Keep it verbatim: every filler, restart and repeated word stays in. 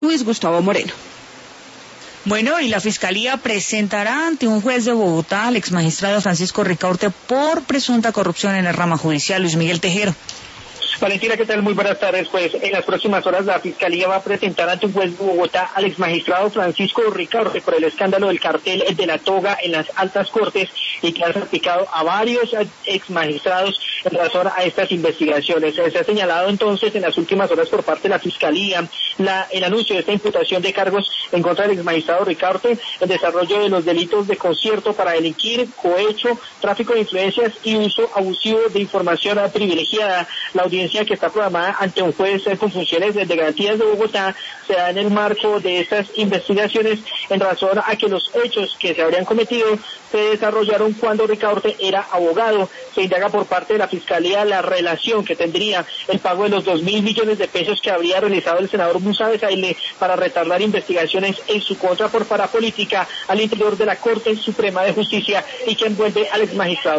Luis Gustavo Moreno. Bueno, y la Fiscalía presentará ante un juez de Bogotá al exmagistrado Francisco Ricaurte por presunta corrupción en la rama judicial. Luis Miguel Tejero. Valentina, ¿qué tal? Muy buenas tardes. Pues en las próximas horas la Fiscalía va a presentar ante un juez de Bogotá al exmagistrado Francisco Ricaurte por el escándalo del cartel de la toga en las altas cortes y que ha salpicado a varios exmagistrados en razón a estas investigaciones. Se ha señalado entonces en las últimas horas por parte de la Fiscalía la, el anuncio de esta imputación de cargos en contra del exmagistrado Ricaurte, el desarrollo de los delitos de concierto para delinquir, cohecho, tráfico de influencias y uso abusivo de información privilegiada. La audiencia que está programada ante un juez con funciones de garantías de Bogotá se da en el marco de estas investigaciones en razón a que los hechos que se habrían cometido se desarrollaron cuando Ricaurte era abogado. Se indaga por parte de la Fiscalía la relación que tendría el pago de los dos mil millones de pesos que habría realizado el senador Musa Besaile para retardar investigaciones en su contra por parapolítica al interior de la Corte Suprema de Justicia y que envuelve al exmagistrado.